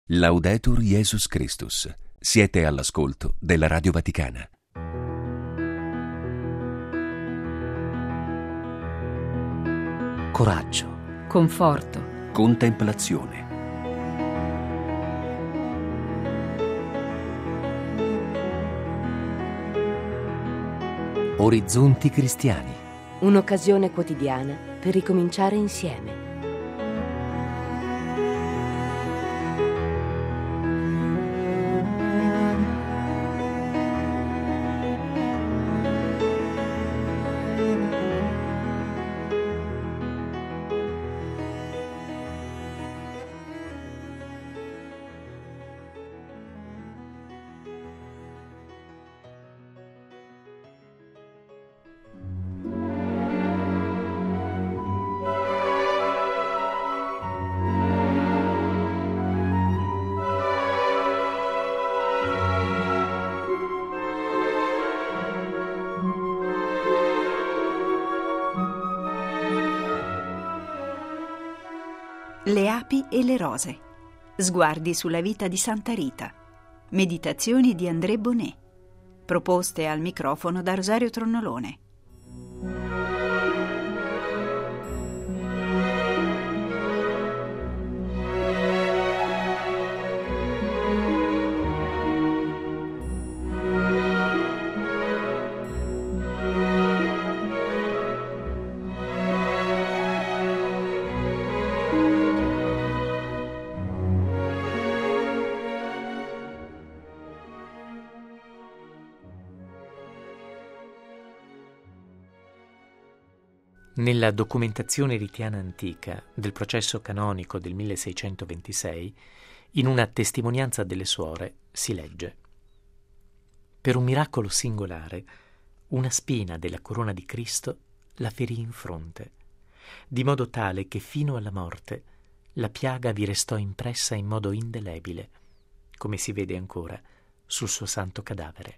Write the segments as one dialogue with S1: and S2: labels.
S1: Laudetur Jesus Christus. Siete all'ascolto della Radio Vaticana.
S2: Coraggio,
S3: conforto,
S1: Contemplazione.
S2: orizzonti cristiani.
S4: Un'occasione quotidiana per ricominciare insieme.
S5: Le api e le rose. Sguardi sulla vita di Santa Rita. Meditazioni di André Bonnet. Proposte al microfono da Rosario Tronnolone.
S2: Nella documentazione ritiana antica del processo canonico del 1626, in una testimonianza delle suore, si legge: per un miracolo singolare, una spina della corona di Cristo la ferì in fronte, di modo tale che fino alla morte la piaga vi restò impressa in modo indelebile, come si vede ancora sul suo santo cadavere.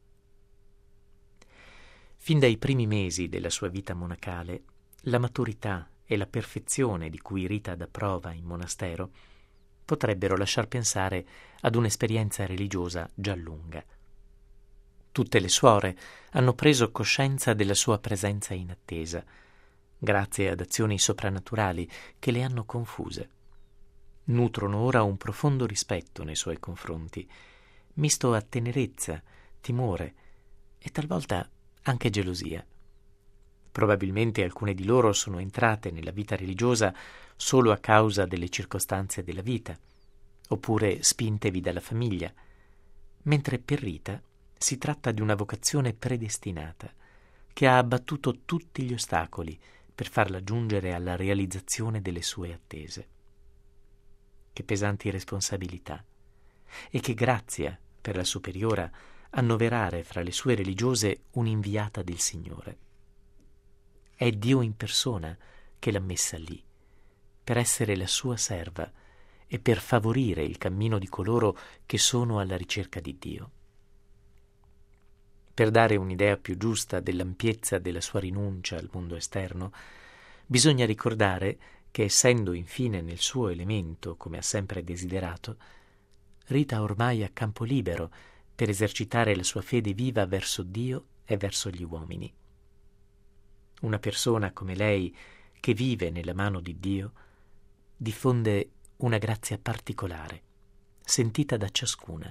S2: Fin dai primi mesi della sua vita monacale, la maturità e la perfezione di cui Rita dà prova in monastero potrebbero lasciar pensare ad un'esperienza religiosa già lunga. Tutte le suore hanno preso coscienza della sua presenza in attesa, grazie ad azioni soprannaturali che le hanno confuse. Nutrono ora un profondo rispetto nei suoi confronti, misto a tenerezza, timore e talvolta anche gelosia. Probabilmente alcune di loro sono entrate nella vita religiosa solo a causa delle circostanze della vita, oppure spintevi dalla famiglia, mentre per Rita si tratta di una vocazione predestinata, che ha abbattuto tutti gli ostacoli per farla giungere alla realizzazione delle sue attese. Che pesanti responsabilità e che grazia per la superiora annoverare fra le sue religiose un'inviata del Signore. È Dio in persona che l'ha messa lì, per essere la sua serva e per favorire il cammino di coloro che sono alla ricerca di Dio. Per dare un'idea più giusta dell'ampiezza della sua rinuncia al mondo esterno, bisogna ricordare che, essendo infine nel suo elemento, come ha sempre desiderato, Rita ormai ha campo libero per esercitare la sua fede viva verso Dio e verso gli uomini. Una persona come lei, che vive nella mano di Dio, diffonde una grazia particolare, sentita da ciascuna.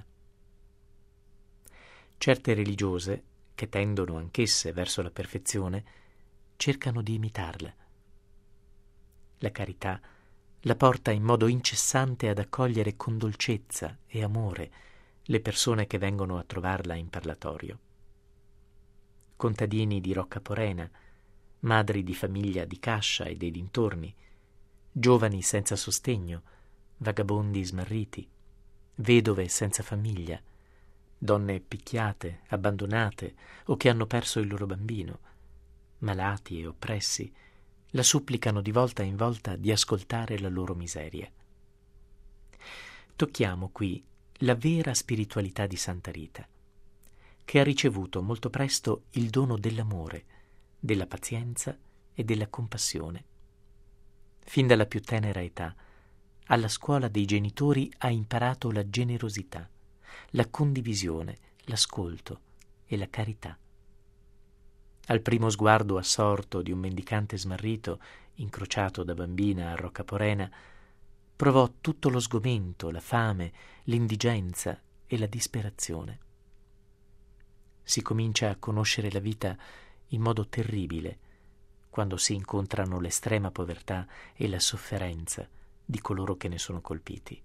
S2: Certe religiose, che tendono anch'esse verso la perfezione, cercano di imitarla. La carità la porta in modo incessante ad accogliere con dolcezza e amore le persone che vengono a trovarla in parlatorio. Contadini di Rocca Porena, madri di famiglia di Cascia e dei dintorni, giovani senza sostegno, vagabondi smarriti, vedove senza famiglia, donne picchiate, abbandonate o che hanno perso il loro bambino, malati e oppressi, la supplicano di volta in volta di ascoltare la loro miseria. Tocchiamo qui la vera spiritualità di Santa Rita, che ha ricevuto molto presto il dono dell'amore, della pazienza e della compassione. Fin dalla più tenera età alla scuola dei genitori ha imparato la generosità, la condivisione, l'ascolto e la carità. Al primo sguardo assorto di un mendicante smarrito, incrociato da bambina a Roccaporena, provò tutto lo sgomento, la fame, l'indigenza e la disperazione. Si comincia a conoscere la vita in modo terribile quando si incontrano l'estrema povertà e la sofferenza di coloro che ne sono colpiti.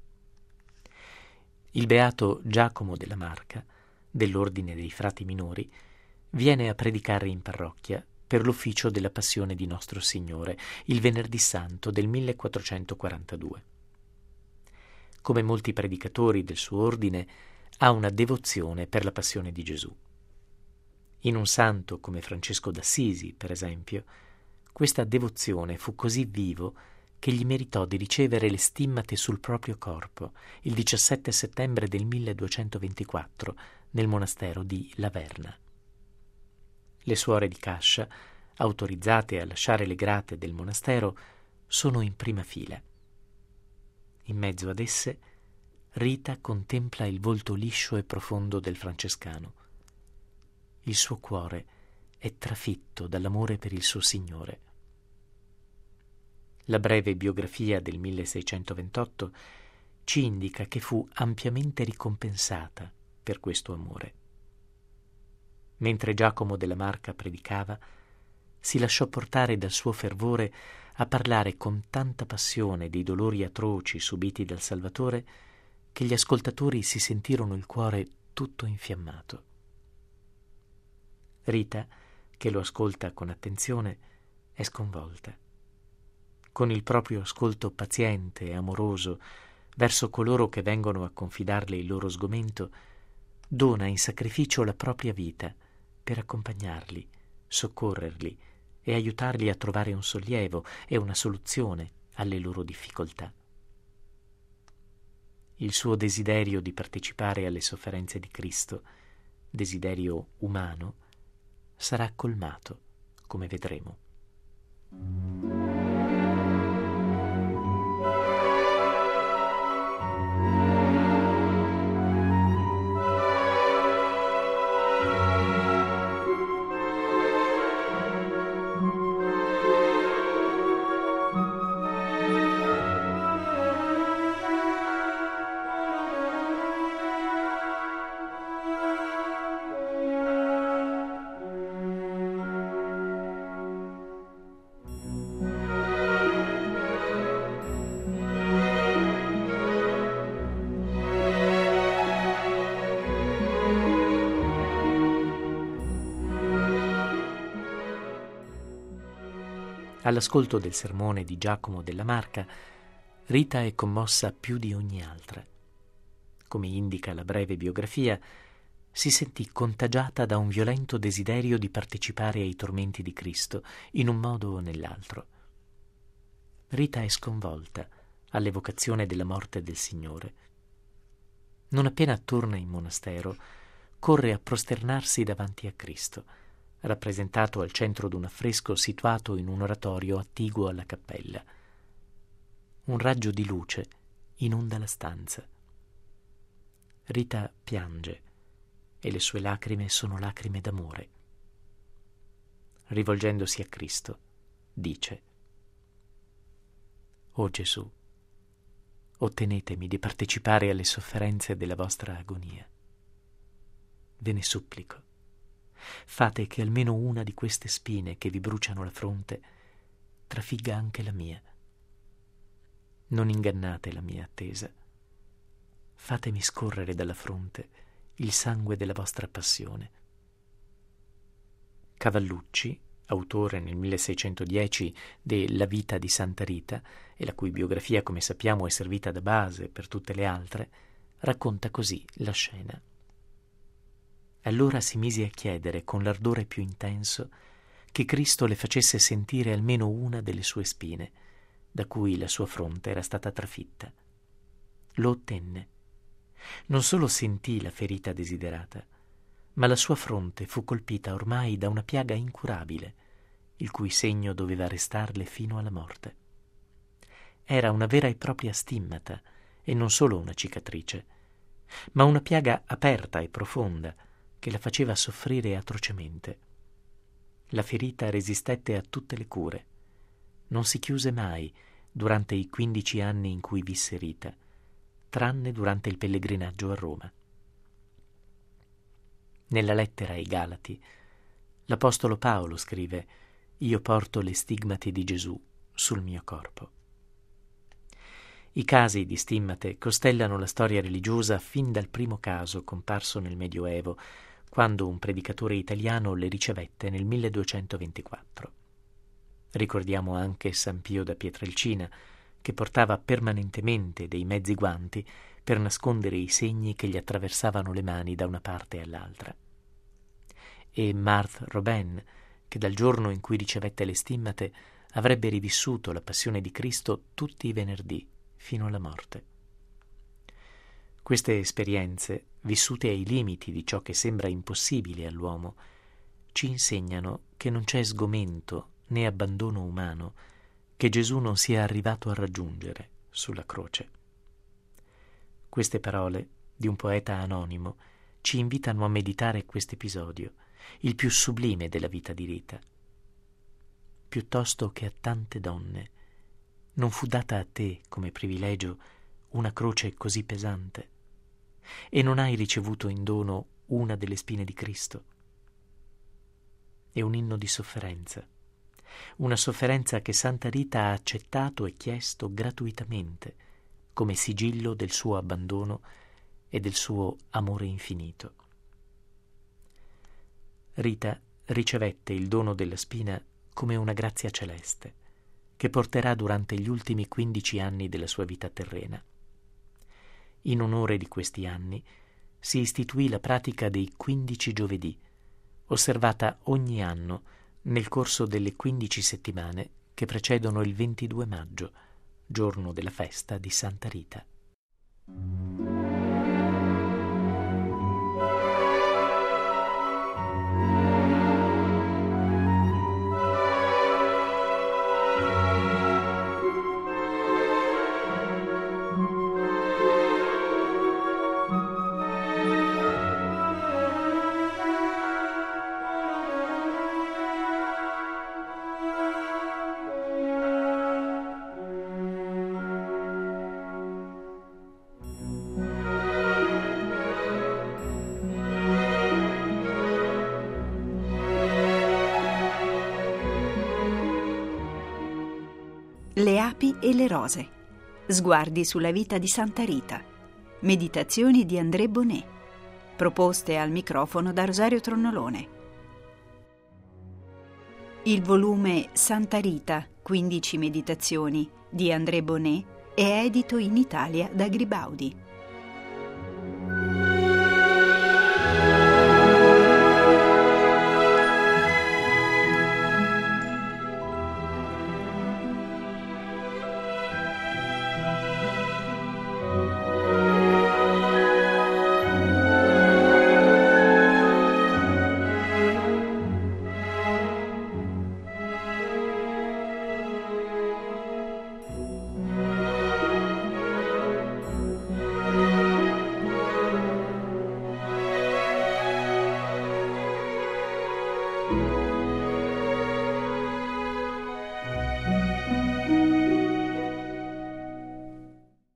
S2: Il beato Giacomo della Marca, dell'Ordine dei Frati Minori, viene a predicare in parrocchia per l'ufficio della Passione di Nostro Signore, il Venerdì Santo del 1442. Come molti predicatori del suo ordine, ha una devozione per la Passione di Gesù. In un santo come Francesco d'Assisi, per esempio, questa devozione fu così vivo che gli meritò di ricevere le stimmate sul proprio corpo il 17 settembre del 1224 nel monastero di Laverna. Le suore di Cascia, autorizzate a lasciare le grate del monastero, sono in prima fila. In mezzo ad esse, Rita contempla il volto liscio e profondo del francescano. Il suo cuore è trafitto dall'amore per il suo Signore. La breve biografia del 1628 ci indica che fu ampiamente ricompensata per questo amore. Mentre Giacomo della Marca predicava, si lasciò portare dal suo fervore a parlare con tanta passione dei dolori atroci subiti dal Salvatore che gli ascoltatori si sentirono il cuore tutto infiammato. Rita, che lo ascolta con attenzione, è sconvolta. Con il proprio ascolto paziente e amoroso verso coloro che vengono a confidarle il loro sgomento, dona in sacrificio la propria vita per accompagnarli, soccorrerli e aiutarli a trovare un sollievo e una soluzione alle loro difficoltà. Il suo desiderio di partecipare alle sofferenze di Cristo, desiderio umano, sarà colmato, come vedremo. All'ascolto del sermone di Giacomo della Marca, Rita è commossa più di ogni altra. Come indica la breve biografia, si sentì contagiata da un violento desiderio di partecipare ai tormenti di Cristo, in un modo o nell'altro. Rita è sconvolta all'evocazione della morte del Signore. Non appena torna in monastero, corre a prosternarsi davanti a Cristo, rappresentato al centro d'un affresco situato in un oratorio attiguo alla cappella. Un raggio di luce inonda la stanza. Rita piange e le sue lacrime sono lacrime d'amore. Rivolgendosi a Cristo, dice: «O Gesù, ottenetemi di partecipare alle sofferenze della vostra agonia. Ve ne supplico. Fate che almeno una di queste spine che vi bruciano la fronte trafigga anche la mia. Non ingannate la mia attesa. Fatemi scorrere dalla fronte il sangue della vostra passione». Cavallucci, autore nel 1610 de La vita di Santa Rita, e la cui biografia, come sappiamo, è servita da base per tutte le altre, racconta così la scena. Allora si mise a chiedere con l'ardore più intenso che Cristo le facesse sentire almeno una delle sue spine, da cui la sua fronte era stata trafitta. Lo ottenne. Non solo sentì la ferita desiderata, ma la sua fronte fu colpita ormai da una piaga incurabile, il cui segno doveva restarle fino alla morte. era una vera e propria stimmata e non solo una cicatrice, ma una piaga aperta e profonda che la faceva soffrire atrocemente. La ferita resistette a tutte le cure. Non si chiuse mai durante i 15 anni in cui visse Rita, tranne durante il pellegrinaggio a Roma. Nella lettera ai Galati, l'Apostolo Paolo scrive: «Io porto le stigmate di Gesù sul mio corpo». I casi di stimmate costellano la storia religiosa fin dal primo caso comparso nel Medioevo, quando un predicatore italiano le ricevette nel 1224. Ricordiamo anche San Pio da Pietrelcina, che portava permanentemente dei mezzi guanti per nascondere i segni che gli attraversavano le mani da una parte all'altra. E Marthe Robin, che dal giorno in cui ricevette le stimmate avrebbe rivissuto la passione di Cristo tutti i venerdì, fino alla morte. Queste esperienze, vissute ai limiti di ciò che sembra impossibile all'uomo, ci insegnano che non c'è sgomento né abbandono umano che Gesù non sia arrivato a raggiungere sulla croce. Queste parole di un poeta anonimo ci invitano a meditare questo episodio, il più sublime della vita di Rita. Piuttosto che a tante donne, non fu data a te come privilegio una croce così pesante, e non hai ricevuto in dono una delle spine di Cristo. È un inno di sofferenza, una sofferenza che Santa Rita ha accettato e chiesto gratuitamente come sigillo del suo abbandono e del suo amore infinito. Rita ricevette il dono della spina come una grazia celeste che porterà durante gli ultimi 15 anni della sua vita terrena. In onore di questi anni si istituì la pratica dei 15 giovedì, osservata ogni anno nel corso delle 15 settimane che precedono il 22 maggio, giorno della festa di Santa Rita.
S5: Le api e le rose. Sguardi sulla vita di Santa Rita. Meditazioni di André Bonnet. Proposte al microfono da Rosario Tronnolone. Il volume Santa Rita, 15 meditazioni di André Bonnet è edito in Italia da Gribaudi.